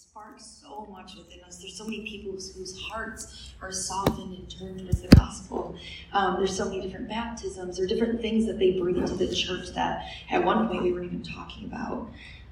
sparks so much within us. There's so many people whose hearts are softened and turned towards the gospel. There's so many different baptisms or different things that they bring into the church that at one point we weren't even talking about.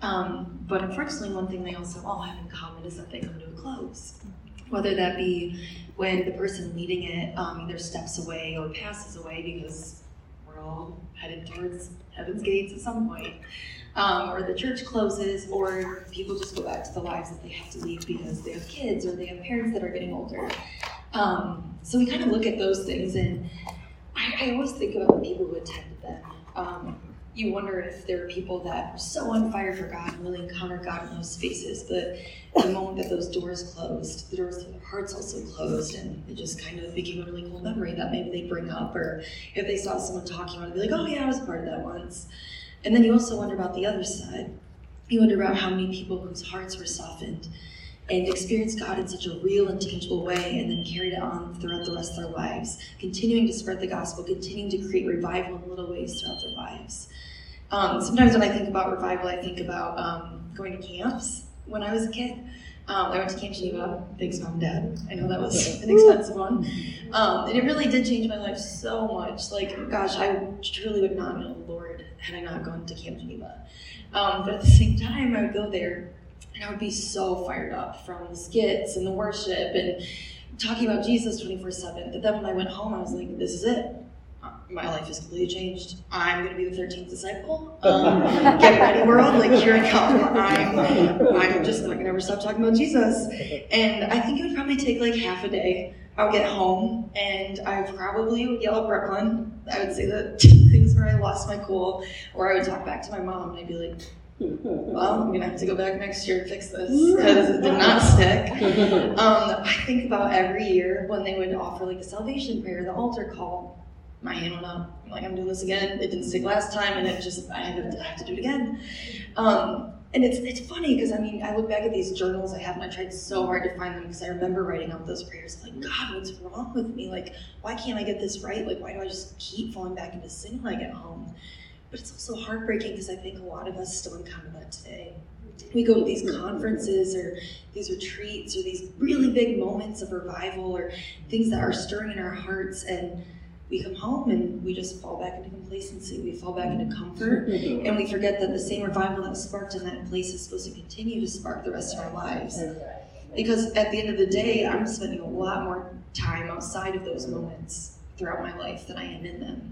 But unfortunately, one thing they also all have in common is that they come to a close. Whether that be when the person leading it either steps away or passes away, because we're all headed towards heaven's gates at some point. Or the church closes, or people just go back to the lives that they have to leave because they have kids or they have parents that are getting older. So we kind of look at those things, and I always think about the people who attended them. You wonder if there are people that are so on fire for God and really encounter God in those spaces, but the moment that those doors closed, the doors to their hearts also closed, and it just kind of became a really cool memory that maybe they bring up, or if they saw someone talking about it, they'd be like, oh yeah, I was a part of that once. And then you also wonder about the other side. You wonder about how many people whose hearts were softened and experienced God in such a real and tangible way, and then carried it on throughout the rest of their lives, continuing to spread the gospel, continuing to create revival in little ways throughout their lives. Sometimes when I think about revival, I think about going to camps when I was a kid. I went to Camp Geneva, thanks Mom and Dad. I know that was an expensive one. And it really did change my life so much. Like, gosh, I truly would not know the Lord had I not gone to Camp Geneva. But at the same time, I would go there and I would be so fired up from the skits and the worship and talking about Jesus 24/7. But then when I went home, I was like, this is it. My life is completely changed. I'm going to be the 13th disciple. Get ready, world. Like, here I come. I'm just not going to ever stop talking about Jesus. And I think it would probably take like half a day. I would get home, and I probably would yell at Brooklyn. I would say the things where I lost my cool, or I would talk back to my mom, and I'd be like, well, I'm going to have to go back next year and fix this, because it did not stick. I think about every year when they would offer like the salvation prayer, the altar call. My hand went up. I'm like, I'm doing this again. It didn't stick last time, and I have to do it again. And it's funny because I look back at these journals I have, and I tried so hard to find them because I remember writing out those prayers. I'm like, God, what's wrong with me? Like, why can't I get this right? Like, why do I just keep falling back into sin when I get home? But it's also heartbreaking because I think a lot of us still encounter that today. We go to these conferences or these retreats or these really big moments of revival or things that are stirring in our hearts, and we come home and we just fall back into complacency. We fall back into comfort, and we forget that the same revival that was sparked in that place is supposed to continue to spark the rest of our lives. Because at the end of the day, I'm spending a lot more time outside of those moments throughout my life than I am in them.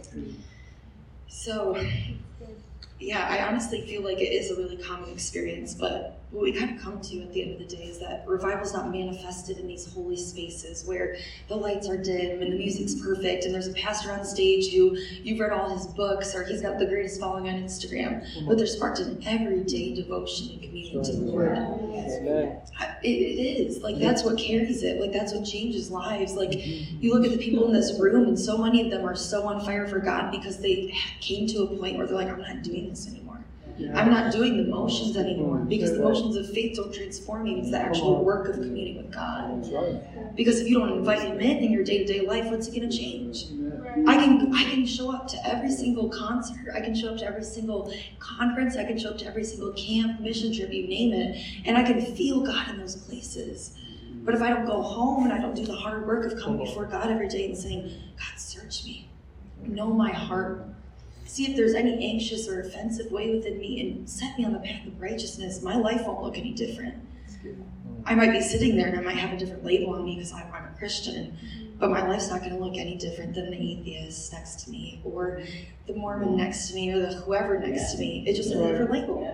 So, yeah, I honestly feel like it is a really common experience, but what we kind of come to at the end of the day is that revival is not manifested in these holy spaces where the lights are dim and the music's perfect and there's a pastor on stage who you've read all his books or he's got the greatest following on Instagram, but they're sparked in everyday devotion and communion to the Lord. It is. Like, that's what carries it. Like, that's what changes lives. Like, you look at the people in this room, and so many of them are so on fire for God because they came to a point where they're like, I'm not doing this anymore. I'm not doing the motions anymore, because the motions of faith don't transform you. It's the actual work of communing with God. Because if you don't invite Him in your day-to-day life, what's it going to change? I can show up to every single concert. I can show up to every single conference. I can show up to every single camp, mission trip, you name it, and I can feel God in those places. But if I don't go home and I don't do the hard work of coming before God every day and saying, God, search me, know my heart, see if there's any anxious or offensive way within me, and set me on the path of righteousness, my life won't look any different. I might be sitting there and I might have a different label on me because I'm a Christian, but my life's not going to look any different than the atheist next to me or the Mormon next to me or the whoever next to me. It's just a different label.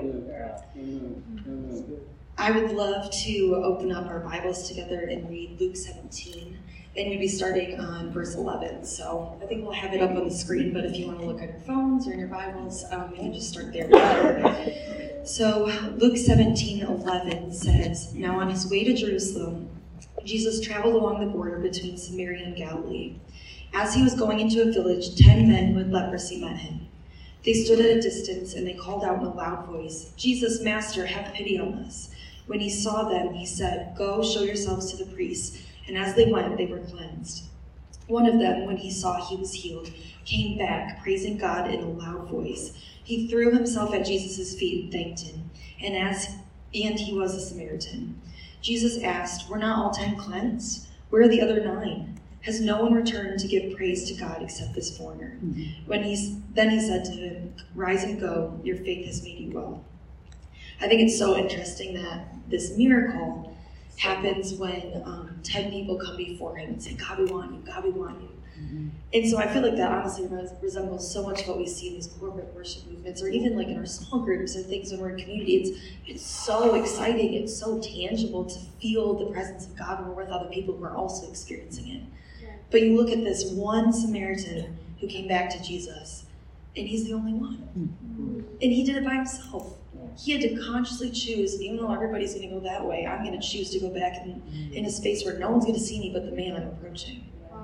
I would love to open up our Bibles together and read Luke 17. And we'd be starting on verse 11. So I think we'll have it up on the screen, but if you want to look on your phones or in your Bibles, we can just start there together. So Luke 17:11 says, Now on his way to Jerusalem, Jesus traveled along the border between Samaria and Galilee. As he was going into a village, 10 men with leprosy met him. They stood at a distance and they called out in a loud voice, Jesus, Master, have pity on us. When he saw them, he said, Go, show yourselves to the priests. And as they went, they were cleansed. One of them, when he saw he was healed, came back, praising God in a loud voice. He threw himself at Jesus' feet and thanked him. And as and he was a Samaritan. Jesus asked, "Were not all 10 cleansed? Where are the other 9? Has no one returned to give praise to God except this foreigner?" Then he said to him, "Rise and go, your faith has made you well." I think it's so interesting that this miracle happens when 10 people come before him and say, "God, we want you, God, we want you." And so I feel like that honestly resembles so much what we see in these corporate worship movements, or even like in our small groups or things when we're in community. It's so exciting, it's so tangible to feel the presence of God when we're with other people who are also experiencing it. But you look at this one Samaritan who came back to Jesus, and he's the only one. And he did it by himself. He had to consciously choose, even though everybody's going to go that way, I'm going to choose to go back in a space where no one's going to see me but the man I'm approaching.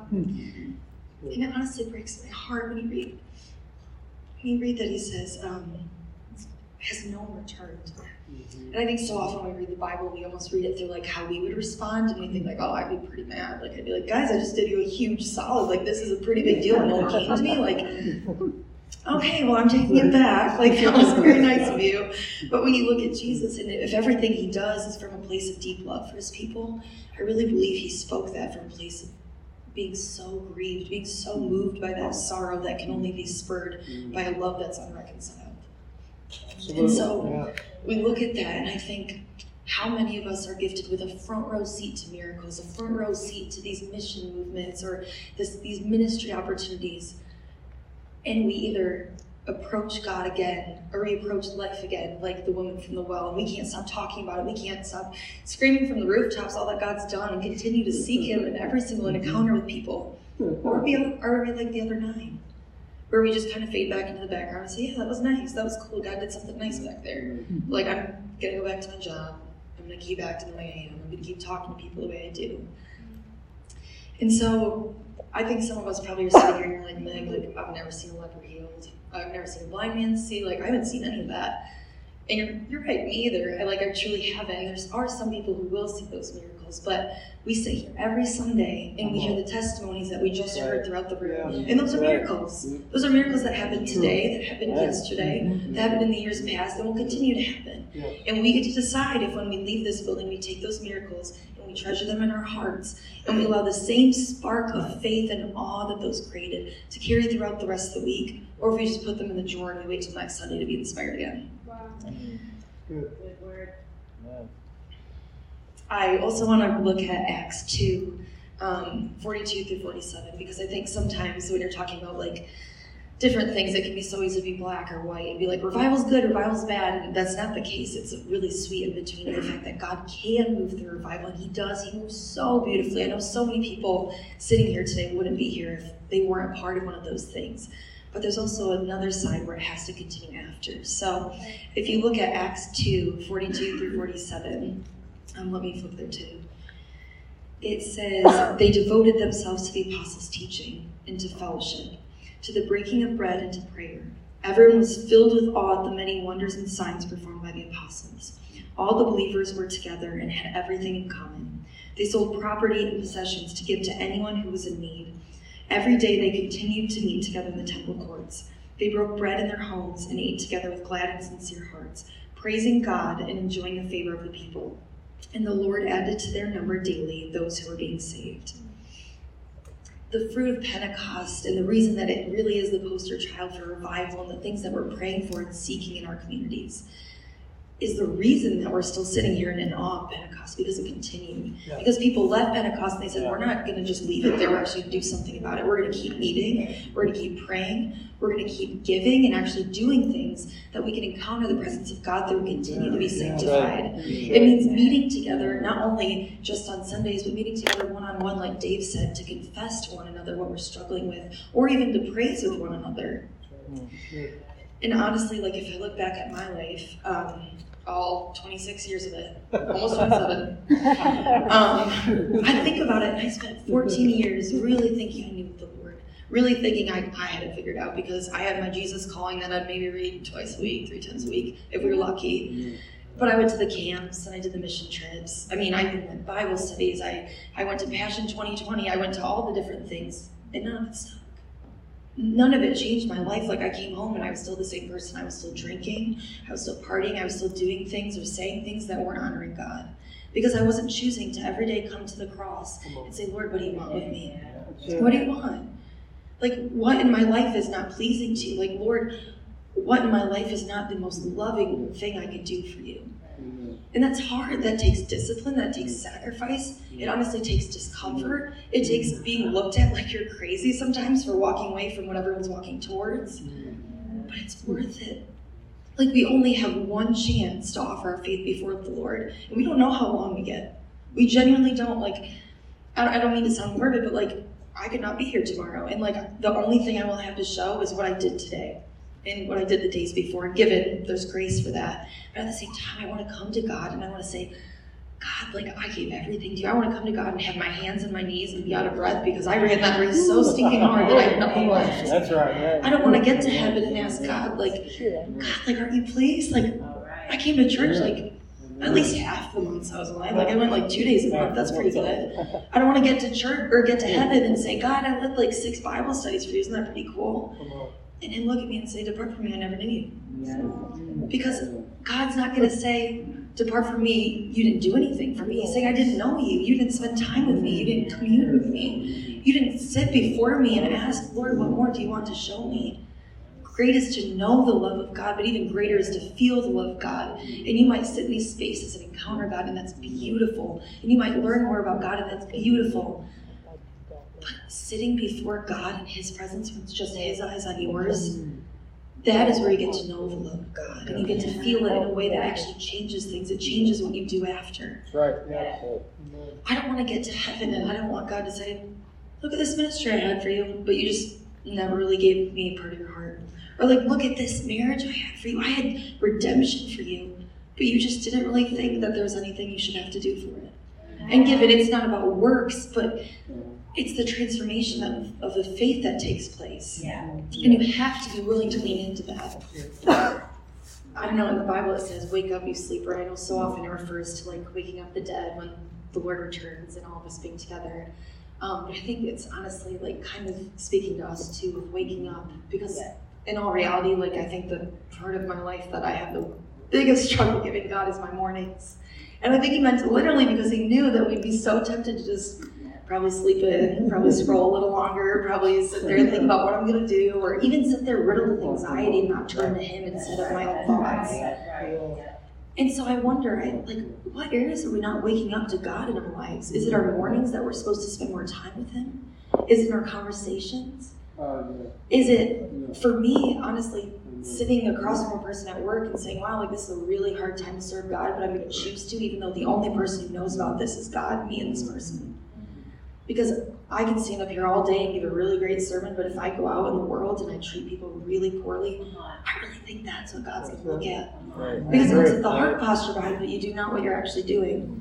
And it honestly breaks my heart when you read that he says, has no one returned. And I think so often when we read the Bible, we almost read it through like how we would respond, and we think like, oh, I'd be pretty mad. Like I'd be like, guys, I just did you a huge solid. Like this is a pretty big deal, and no one came to me. Like, okay, well, I'm taking it back. Like that was very nice of you. But when you look at Jesus, and if everything he does is from a place of deep love for his people, I really believe he spoke that from a place of being so grieved, being so moved by that sorrow that can only be spurred by a love that's unreconciled. And so we look at that, and I think how many of us are gifted with a front row seat to miracles, a front row seat to these mission movements or these ministry opportunities, and we either approach God again or we approach life again, like the woman from the well, and we can't stop talking about it. We can't stop screaming from the rooftops all that God's done and continue to seek him in every single encounter with people. Or are we like the other 9? Where we just kind of fade back into the background and say, yeah, that was nice, that was cool, God did something nice back there. Like, I'm going to go back to my job, I'm going to keep acting the way I am, I'm going to keep talking to people the way I do. And so, I think some of us probably are sitting here and you're like, Meg, like, I've never seen a leper healed, I've never seen a blind man see, like, I haven't seen any of that. And you're right, me either. I truly haven't. There are some people who will see those miracles, but we sit here every Sunday and we hear the testimonies that we just heard throughout the room. And those are miracles. Those are miracles that happened today, that happened yesterday, that happened in the years past, and will continue to happen. And we get to decide if when we leave this building, we take those miracles and we treasure them in our hearts, and we allow the same spark of faith and awe that those created to carry throughout the rest of the week, or if we just put them in the drawer and we wait till next Sunday to be inspired again. Good word. I also want to look at Acts 2, 42 through 47, because I think sometimes when you're talking about like different things, it can be so easy to be black or white and be like, revival's good, revival's bad, and that's not the case. It's really sweet in between of the fact that God can move through revival, and he does. He moves so beautifully. I know so many people sitting here today wouldn't be here if they weren't part of one of those things. But there's also another side where it has to continue after. So if you look at Acts 2, 42 through 47, let me flip there too. It says, they devoted themselves to the apostles' teaching and to fellowship, to the breaking of bread and to prayer. Everyone was filled with awe at the many wonders and signs performed by the apostles. All the believers were together and had everything in common. They sold property and possessions to give to anyone who was in need. Every day they continued to meet together in the temple courts. They broke bread in their homes and ate together with glad and sincere hearts, praising God and enjoying the favor of the people. And the Lord added to their number daily those who were being saved. The fruit of Pentecost, and the reason that it really is the poster child for revival and the things that we're praying for and seeking in our communities, is the reason that we're still sitting here in awe of Pentecost, because it continued. Yeah. Because people left Pentecost and they said, we're not going to just leave it there, we're actually going to do something about it. We're going to keep meeting, we're going to keep praying, we're going to keep giving and actually doing things that we can encounter the presence of God that will continue to be sanctified. Right. It means meeting together, not only just on Sundays, but meeting together one-on-one, like Dave said, to confess to one another what we're struggling with, or even to praise with one another. And honestly, like if I look back at my life, all 26 years of it, almost 27. I think about it, and I spent 14 years really thinking I knew the Lord, really thinking I had it figured out, because I had my Jesus calling that I'd maybe read twice a week, 3 times a week, if we were lucky. But I went to the camps, and I did the mission trips. I mean, I even went Bible studies. I went to Passion 2020. I went to all the different things, and none of it stuck. none of it changed my life. Like, I came home and I was still the same person. I was still drinking. I was still partying. I was still doing things or saying things that weren't honoring God. Because I wasn't choosing to every day come to the cross and say, Lord, what do you want with me? What do you want? Like, what in my life is not pleasing to you? Like, Lord, what in my life is not the most loving thing I could do for you? And that's hard. That takes discipline. That takes sacrifice. It honestly takes discomfort. It takes being looked at like you're crazy sometimes for walking away from what everyone's walking towards. But it's worth it. Like, we only have one chance to offer our faith before the Lord. And we don't know how long we get. We genuinely don't. Like, I don't mean to sound morbid, but like, I could not be here tomorrow. And like, the only thing I will have to show is what I did today and what I did the days before. And given there's grace for that. But at the same time, I want to come to God and I want to say, God, like, I gave everything to you. I want to come to God and have my hands on my knees and be out of breath because I ran that race so stinking hard that I have nothing left. That's right. I don't want to get to heaven and ask God, like, aren't you pleased? Like, I came to church, like, at least half the months I was alive. Like, I went like 2 days a month. That's pretty good. I don't want to get to church or get to heaven and say, God, I led like 6 Bible studies for you. Isn't that pretty cool? And him look at me and say, depart from me, I never knew you. Because God's not going to say, depart from me, you didn't do anything for me. He's saying, I didn't know you. You didn't spend time with me. You didn't commune with me. You didn't sit before me and ask, Lord, what more do you want to show me? Great is to know the love of God, but even greater is to feel the love of God. And you might sit in these spaces and encounter God, and that's beautiful. And you might learn more about God, and that's beautiful. But sitting before God in His presence, when it's just His eyes on yours, that is where you get to know the love of God. And you get to feel it in a way that actually changes things. It changes what you do after. Right. Yeah. I don't want to get to heaven and I don't want God to say, look at this ministry I had for you, but you just never really gave me a part of your heart. Or like, look at this marriage I had for you. I had redemption for you, but you just didn't really think that there was anything you should have to do for it. And given it's not about works, but it's the transformation of the faith that takes place. Yeah. And you have to be willing to lean into that. I don't know, in the Bible it says, wake up, you sleeper. I know so often it refers to like waking up the dead when the Lord returns and all of us being together. But I think it's honestly like kind of speaking to us too of waking up. Because in all reality, like I think the part of my life that I have the biggest struggle giving God is my mornings. And I think He meant it literally because He knew that we'd be so tempted to just probably sleep in, probably scroll a little longer, probably sit there and think about what I'm going to do, or even sit there riddled with anxiety and not turn to Him instead of my own thoughts. And so I wonder, what areas are we not waking up to God in our lives? Is it our mornings that we're supposed to spend more time with Him? Is it our conversations? Is it, for me, honestly, sitting across from a person at work and saying, wow, like this is a really hard time to serve God, but I'm going to choose to, even though the only person who knows about this is God, me and this person. Because I can stand up here all day and give a really great sermon, but if I go out in the world and I treat people really poorly, I really think that's what God's going to look at. Right. Because it looks at the heart posture behind it, but you do not what you're actually doing.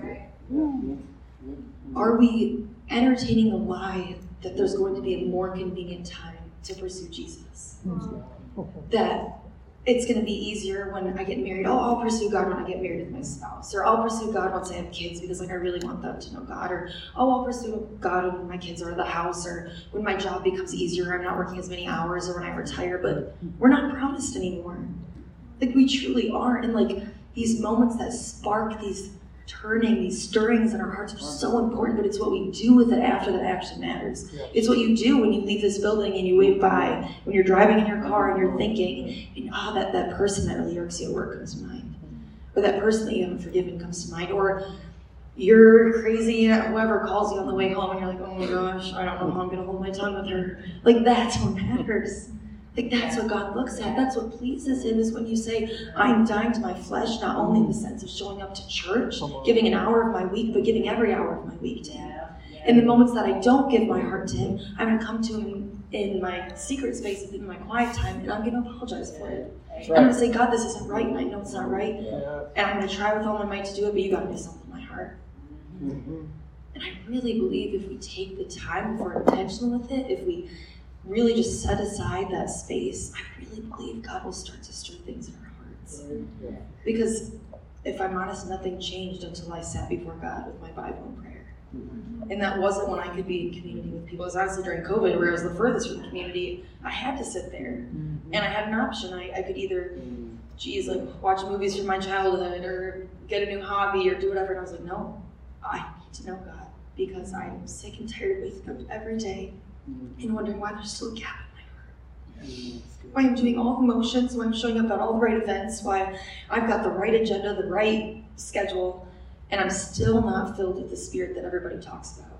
Are we entertaining the lie that there's going to be a more convenient time to pursue Jesus? That it's going to be easier when I get married. Oh, I'll pursue God when I get married with my spouse. Or I'll pursue God once I have kids because I really want them to know God. Or, oh, I'll pursue God when my kids are at the house, or when my job becomes easier, I'm not working as many hours, or when I retire. But we're not promised anymore. Like, we truly aren't. And like, these moments that spark these turning, these stirrings in our hearts are so important, but it's what we do with it after that action matters. It's what you do when you leave this building and you wave by, when you're driving in your car and you're thinking, and that person that really irks you at work comes to mind. Or that person that you haven't forgiven comes to mind. Or you're crazy at whoever calls you on the way home and you're like, oh my gosh, I don't know how I'm going to hold my tongue with her. Like, that's what matters. Like, that's what God looks at. That's what pleases Him, is when you say, I'm dying to my flesh, not only in the sense of showing up to church, giving an hour of my week, but giving every hour of my week to Him. In the moments that I don't give my heart to Him, I'm going to come to Him in my secret space, in my quiet time, and I'm going to apologize for it. I'm going to say, God, this isn't right, and I know it's not right, and I'm going to try with all my might to do it, but you got to do something with my heart. And I really believe if we take the time, if we're intentional with it, if we really just set aside that space, I really believe God will start to stir things in our hearts. Because if I'm honest, nothing changed until I sat before God with my Bible and prayer. And that wasn't when I could be in community with people. It was honestly during COVID, where I was the furthest from the community. I had to sit there. And I had an option. I could either, watch movies from my childhood or get a new hobby or do whatever. And I was like, no, I need to know God, because I am sick and tired of waking up every day and wondering why there's still a gap in my heart. Why I'm doing all the motions, why I'm showing up at all the right events, why I've got the right agenda, the right schedule, and I'm still not filled with the Spirit that everybody talks about.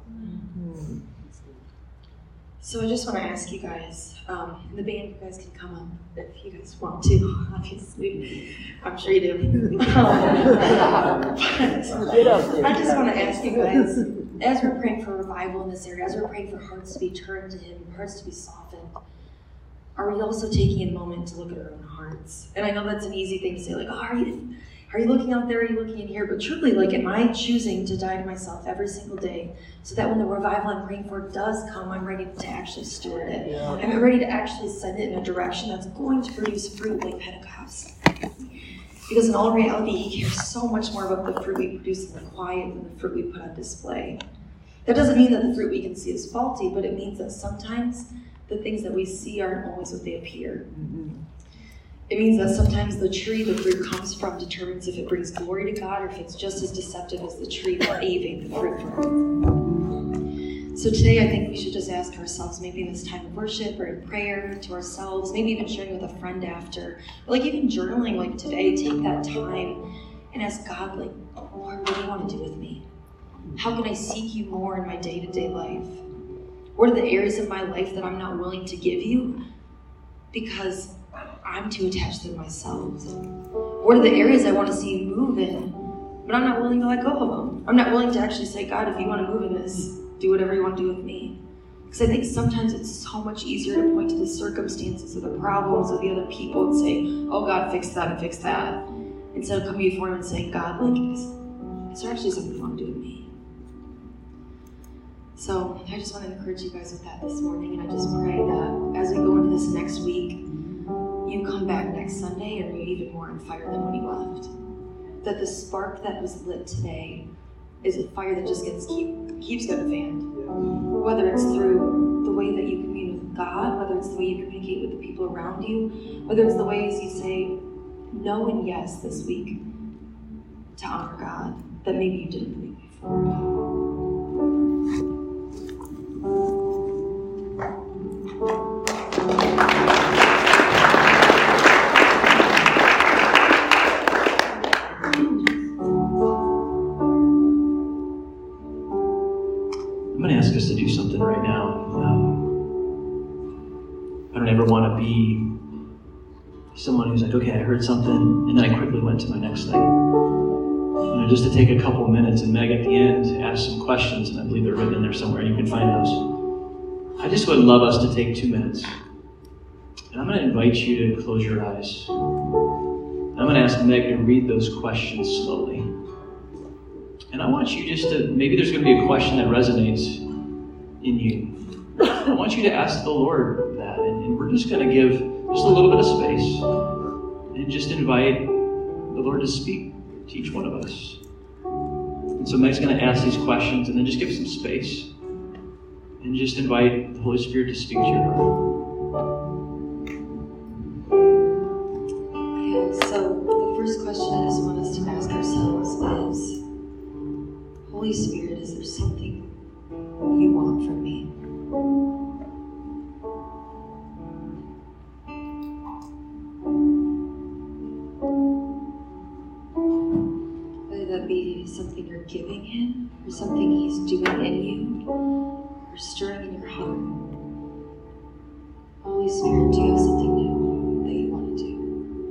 So I just want to ask you guys, the band, you guys can come up if you guys want to, obviously. I'm sure you do. I just want to ask you guys, as we're praying for revival in this area, as we're praying for hearts to be turned to Him, hearts to be softened, are we also taking a moment to look at our own hearts? And I know that's an easy thing to say, like, oh, are you looking out there? Are you looking in here? But truly, am I choosing to die to myself every single day so that when the revival I'm praying for does come, I'm ready to actually steward it? Yeah. I'm ready to actually send it in a direction that's going to produce fruit like Pentecost. Because in all reality, He cares so much more about the fruit we produce in the quiet than the fruit we put on display. That doesn't mean that the fruit we can see is faulty, but it means that sometimes the things that we see aren't always what they appear. It means that sometimes the tree the fruit comes from determines if it brings glory to God or if it's just as deceptive as the tree we're aiming the fruit from. So today I think we should just ask ourselves, maybe in this time of worship or in prayer to ourselves, maybe even sharing with a friend after, or even journaling today, take that time and ask God, Lord, what do you want to do with me? How can I seek you more in my day-to-day life? What are the areas of my life that I'm not willing to give you because I'm too attached to myself? What are the areas I want to see you move in, but I'm not willing to let go of them? I'm not willing to actually say, God, if you want to move in this, do whatever you want to do with me. Because I think sometimes it's so much easier to point to the circumstances or the problems of the other people and say, oh God, fix that and fix that. Instead of coming before Him and saying, God, is there actually something you want to do with me? So I just want to encourage you guys with that this morning, and I just pray that as we go into this next week, you come back next Sunday and you're even more on fire than when you left. That the spark that was lit today is a fire that just keeps getting fanned. Whether it's through the way that you commune with God, whether it's the way you communicate with the people around you, whether it's the ways you say no and yes this week to honor God that maybe you didn't believe before. I'm going to ask us to do something right now. I don't ever want to be someone who's like, okay, I heard something, and then I quickly went to my next thing. Just to take a couple of minutes, and Meg at the end asked some questions, and I believe they're written in there somewhere. You can find those. I just would love us to take 2 minutes. And I'm going to invite you to close your eyes. I'm going to ask Meg to read those questions slowly. And I want you just to, maybe there's going to be a question that resonates in you. I want you to ask the Lord that. And we're just going to give just a little bit of space and just invite the Lord to speak to each one of us. And so Meg's going to ask these questions and then just give some space and just invite the Holy Spirit to speak to your heart. So the first question I just want us to ask ourselves is, Holy Spirit, is there something you want from me? Whether that be something you're giving Him, or something He's doing in you, or stirring in your heart. Holy Spirit, do you have something new that you want to do?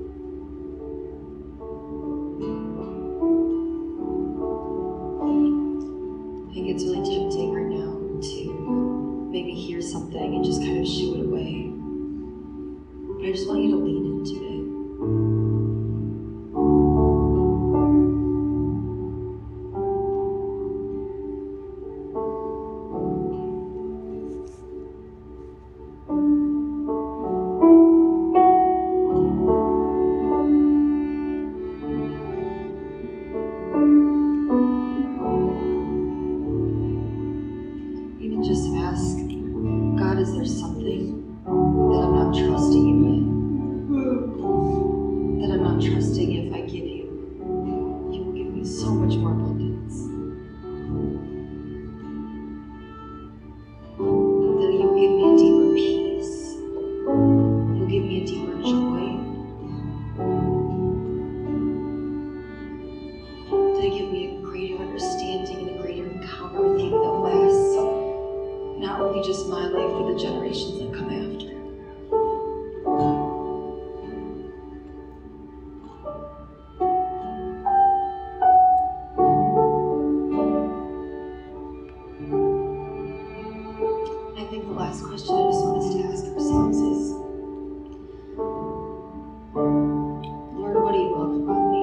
I think it's really tempting right now to maybe hear something and just kind of shoo it away. But I just want you to lean into it. abundance. That you give me a deeper peace. You'll give me a deeper joy. That give me a greater understanding and a greater encounter with you that lasts not only just my life, but the generations that come after. I think the last question I just want us to ask ourselves is, Lord, what do you love about me?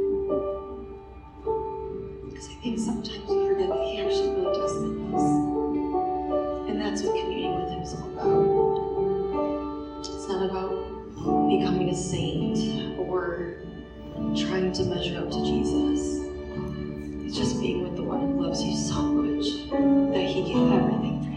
Because I think sometimes we forget that He actually really does love us. And that's what communing with Him is all about. It's not about becoming a saint or trying to measure up to Jesus. It's just being with the one who loves you so much that He gave everything for you.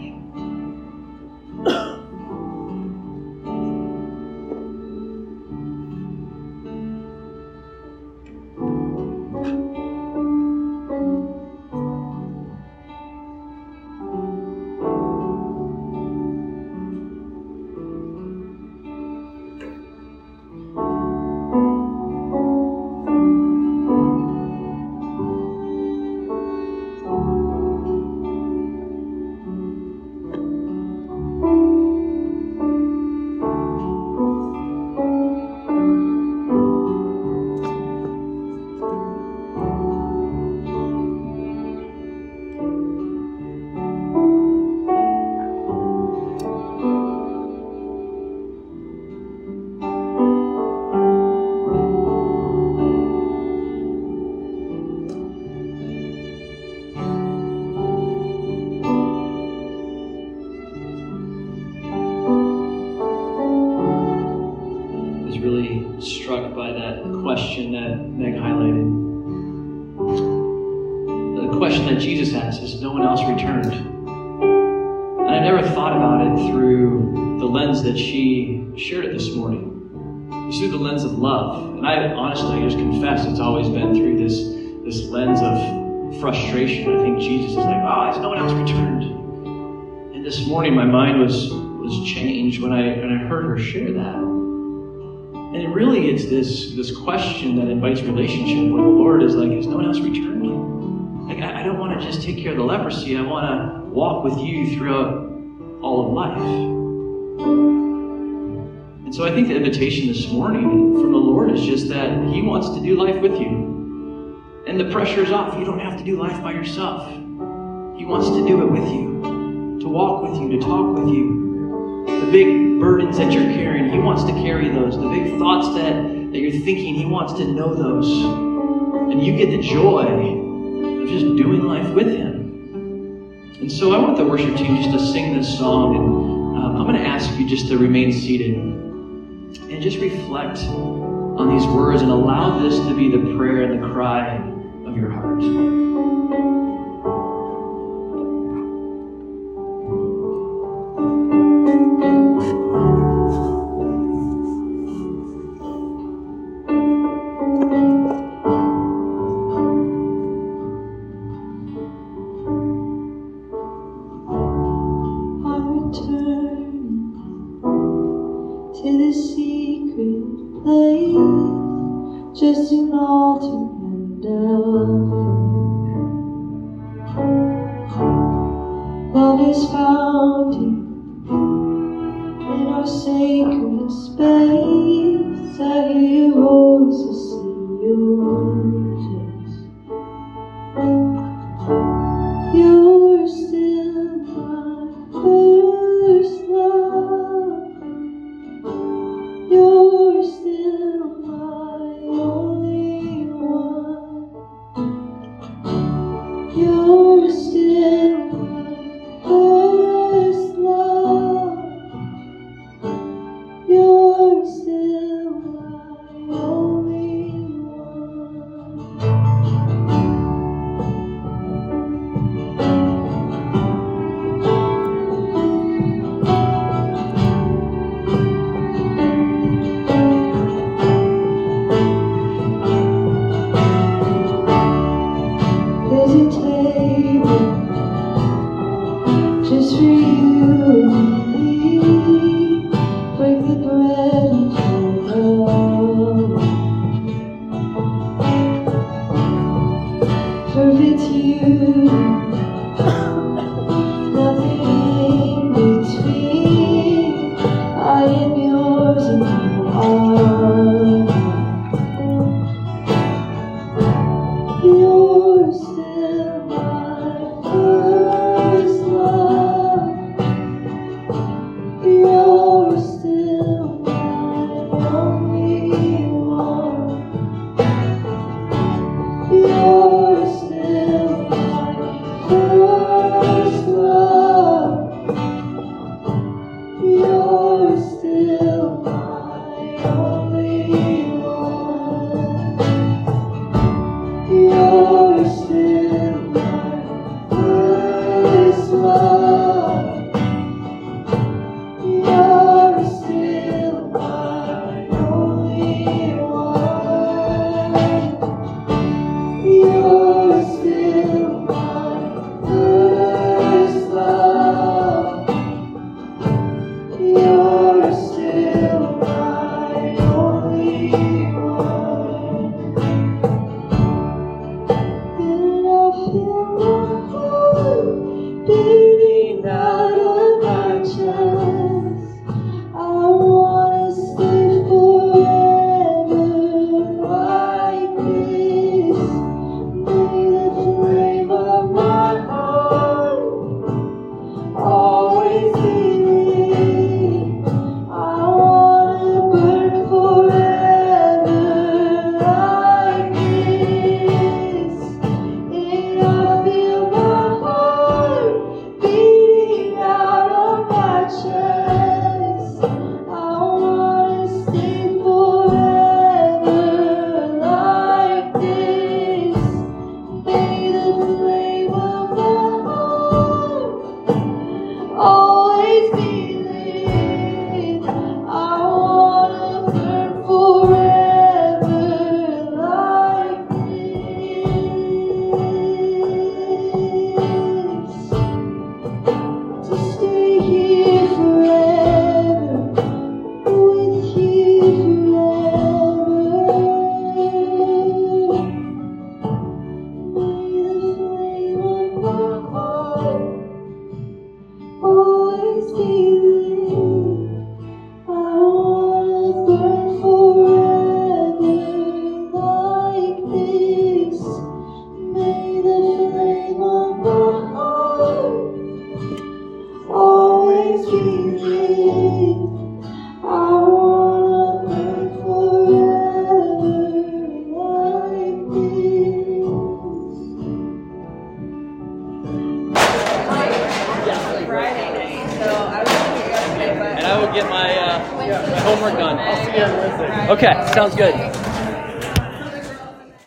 Struck by that question that Meg highlighted. The question that Jesus asked is, no one else returned? And I never thought about it through the lens that she shared it this morning. It's through the lens of love. And I honestly just confess it's always been through this lens of frustration. I think Jesus is like, has no one else returned? And this morning my mind was changed when I heard her share that. And really it's this question that invites relationship where the Lord is like, has no one else returned? Like, I don't want to just take care of the leprosy. I want to walk with you throughout all of life. And so I think the invitation this morning from the Lord is just that He wants to do life with you. And the pressure is off. You don't have to do life by yourself. He wants to do it with you, to walk with you, to talk with you. The big burdens that you're carrying, He wants to carry those. The big thoughts that you're thinking, He wants to know those. And you get the joy of just doing life with Him. And so I want the worship team just to sing this song. And I'm going to ask you just to remain seated and just reflect on these words and allow this to be the prayer and the cry of your heart. Just an altar and love is found in our sacred space. I hear your voices, see your face. You're still my first love. You're still my only one. You're still my first love. You're still my only one. perfect you, nothing in between. I am yours and you are. You're still my first love. You're still my only one. You're still my first love. You're still my only one. You're still my first love. You're still my only one. You're still my first love. You're still my only one. And I feel my heart beating out of my chest. I wanna stay forever like this. May the flame of my heart always be lit. I wanna burn forever like this. And I feel my heart beating out of my chest. I wanna stay forever like this. May the flame of my heart always be lit. I wanna burn forever like this. To stay here forever, with you forever. May the flame of my heart always be lit. I wanna burn forever like this. May the flame of my heart always be lit. I wanna burn forever like this. Friday night, so I was going to go today, but And I will get my homework done. I'll see you on Wednesday. Okay, sounds good.